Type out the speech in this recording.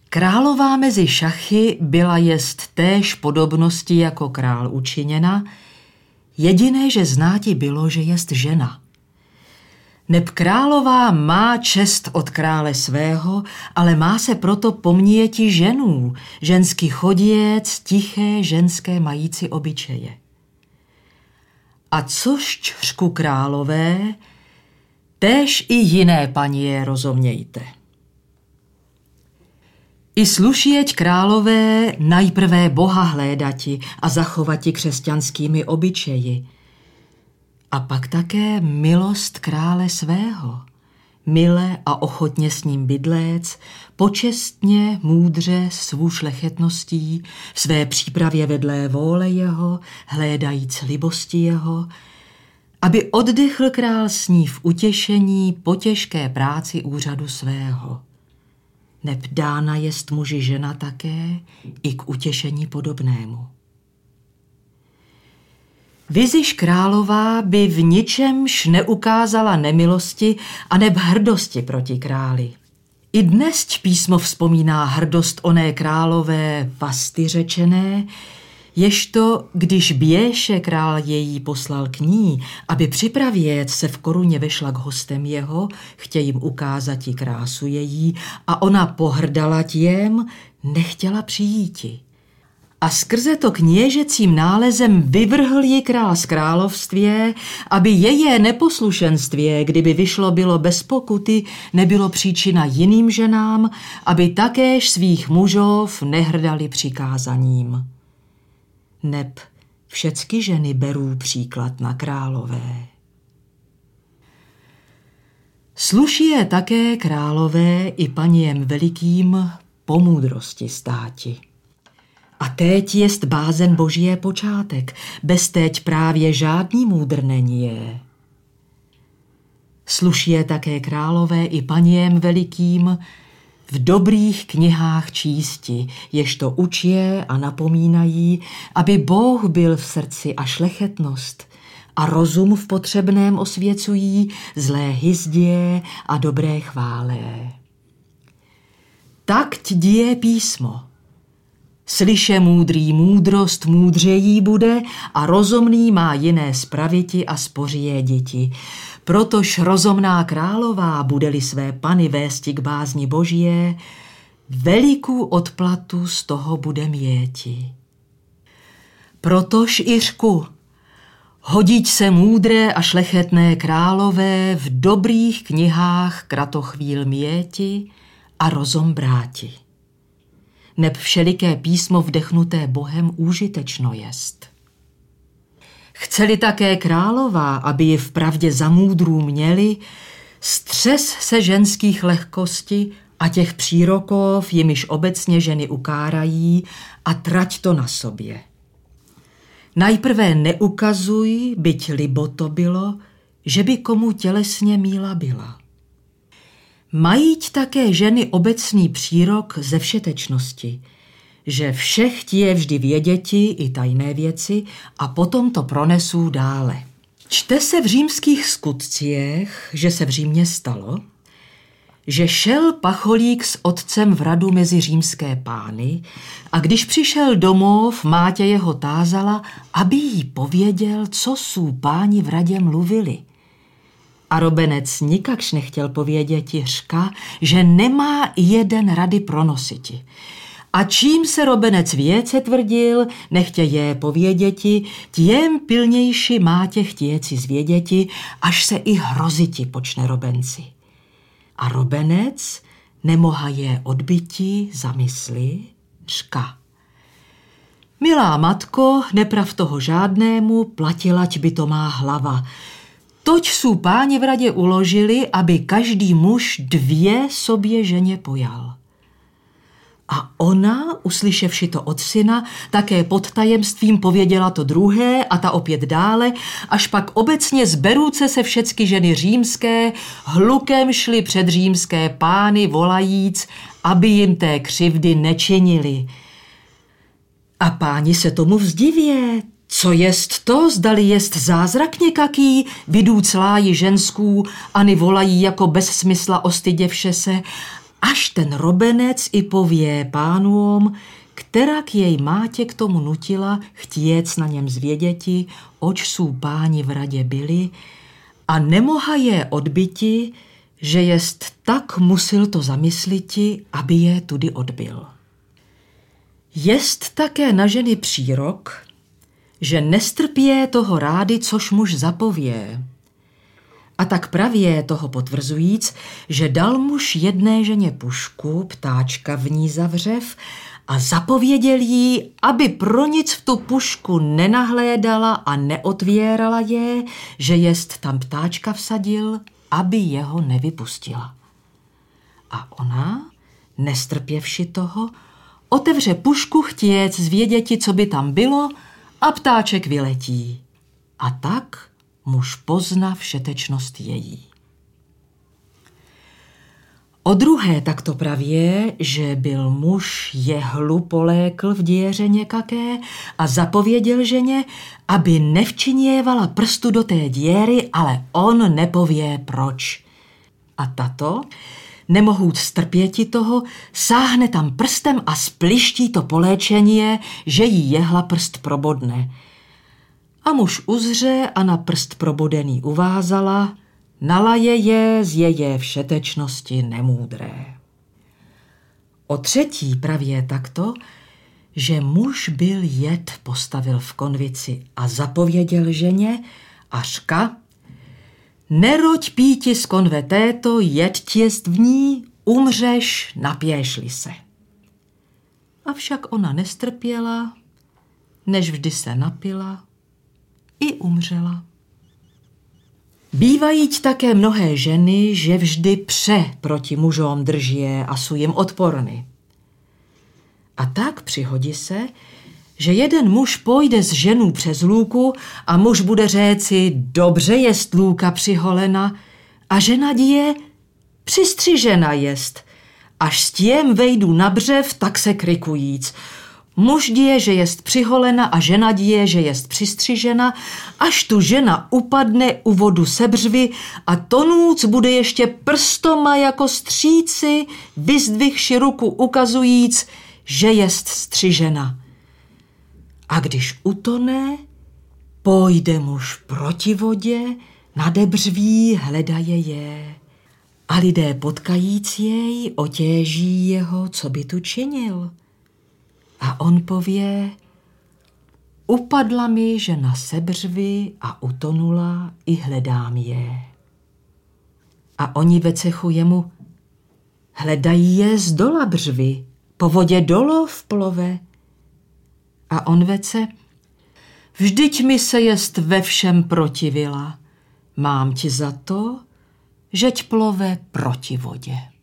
Králová mezi šachy byla jest též podobnosti jako král učiněna, jediné, že znáti bylo, že jest žena. Neb králová má čest od krále svého, ale má se proto pomníjeti ženů, žensky chodiec, tiché ženské mající obyčeje. A což čřku králové, též i jiné panie rozumějte. I slušieť králové najprvé Boha hlédati a zachovati křesťanskými obyčeji. A pak také milost krále svého, mile a ochotně s ním bydléc, počestně, múdře, svou šlechetností, v své přípravě vedlé vůle jeho, hlédajíc libosti jeho, aby oddechl král s ní v utěšení po těžké práci úřadu svého. Neb dána jest muži žena také i k utěšení podobnému. Viziš králová by v ničemž neukázala nemilosti a neb hrdosti proti králi. I dnes písmo vzpomíná hrdost oné králové Vasty řečené, ježto, když běše král její poslal k ní, aby připravět se v koruně vešla k hostem jeho, chtěj jim ukázat jí krásu její, a ona pohrdala těm, nechtěla přijíti. A skrze to kněžecím nálezem vyvrhl ji král z královstvě, aby jeje neposlušenstvě, kdyby vyšlo bylo bez pokuty, nebylo příčina jiným ženám, aby takéž svých mužov nehrdali přikázaním. Neb všecky ženy berou příklad na králové. Sluší je také králové i paniem velikým po moudrosti státi. A teď jest bázen boží počátek, bez teď právě žádný můdr není je. Sluší je také králové i paniem velikým v dobrých knihách čísti, ježto učije a napomínají, aby Bůh byl v srdci a šlechetnost a rozum v potřebném osvěcují, zlé hyzdě a dobré chválé. Tak děje písmo. Slyše můdrý moudrost můdřejí bude a rozumný má jiné spraviti a spořije děti. Protož rozumná králová, bude-li své pany vésti k bázni božie, velikou odplatu z toho bude měti. Protož i řku, hodiť se můdré a šlechetné králové v dobrých knihách kratochvíl měti a rozum bráti. Neb všeliké písmo vdechnuté Bohem úžitečno jest. Chceli také králová, aby ji vpravdě za můdrů měli, střes se ženských lehkosti a těch přírokov, jimiž obecně ženy ukárají, a trať to na sobě. Najprve neukazuj, byť libo to bylo, že by komu tělesně míla byla. Majíť také ženy obecný přírok ze všetečnosti, že všech je vždy věděti i tajné věci a potom to pronesou dále. Čte se v římských skutcích, že se v Římě stalo, že šel pacholík s otcem v radu mezi římské pány a když přišel domov, mátě jeho tázala, aby jí pověděl, co sú páni v radě mluvili. A robenec nikakž nechtěl pověděti řka, že nemá jeden rady pronositi. A čím se robenec věce tvrdil, nechtě je pověděti, tím pilnější mátě chtěci zvěděti, až se i hroziti počne robenci. A robenec nemoha je odbyti zamysli, řka. Milá matko, neprav toho žádnému, platilať by to má hlava. Toť sú páni v radě uložili, aby každý muž 2 sobě ženě pojal. A ona, uslyševši to od syna, také pod tajemstvím pověděla to druhé a ta opět dále, až pak obecně zberúce se všecky ženy římské, hlukem šly před římské pány volajíc, aby jim té křivdy nečinili. A páni se tomu vzdivět. Co jest to, zdali jest zázrak někaký, vidů cláji ženskou, ani volají jako bez smysla ostyděvše se, až ten robenec i pově pánům, kterak jej mátě k tomu nutila chtěc na něm zvěděti, oč sú páni v radě byli, a nemoha je odbyti, že jest tak musil to zamysliti, aby je tudy odbyl. Jest také na ženy přírok, že nestrpě toho rády, což muž zapově. A tak pravě toho potvrzujíc, že dal muž jedné ženě pušku, ptáčka v ní zavřev, a zapověděl jí, aby pro nic v tu pušku nenahlédala a neotvírala je, že jest tam ptáčka vsadil, aby jeho nevypustila. A ona, nestrpěvši toho, otevře pušku chtěc zvěděti, co by tam bylo, a ptáček vyletí. A tak muž pozna všetečnost její. O druhé takto pravě, že byl muž jehlu polékl v díře někaké a zapověděl ženě, aby nevčiněvala prstu do té díry, ale on nepově proč. A tato, nemohouc strpěti toho, sáhne tam prstem a spliští to poléčení, že jí jehla prst probodne. A muž uzře a na prst probodený uvázala, nalaje je z jeje všetečnosti nemůdré. O třetí pravě takto, že muž byl jed postavil v konvici a zapověděl ženě a řka, neroď píti z konve této, jed těst v ní, umřeš, napiješ-li se. Avšak ona nestrpěla, než vždy se napila i umřela. Bývají také mnohé ženy, že vždy proti mužům drží a jsou jim odporny. A tak přihodí se, že jeden muž pojde s ženou přes lůku a muž bude říci, dobře jest lůka přiholena, a žena die, přistřižena jest. Až s tím vejdu na břev, tak se krikujíc. Muž die, že jest přiholena a žena die, že jest přistřižena, až tu žena upadne u vodu se břvy a tonúc bude ještě prstoma jako stříci, vyzdvihši ruku ukazujíc, že jest střižena. A když utone, pojde muž proti vodě, nade břví hledaje je. A lidé potkajíc jej otěží jeho, co by tu činil. A on pově, upadla mi žena se břvy a utonula, i hledám je. A oni ve cechu jemu, hledají je z dola břvy, po vodě dolo v plove. A on vece, vždyť mi se jest ve všem protivila, mám ti za to, žeť plove proti vodě.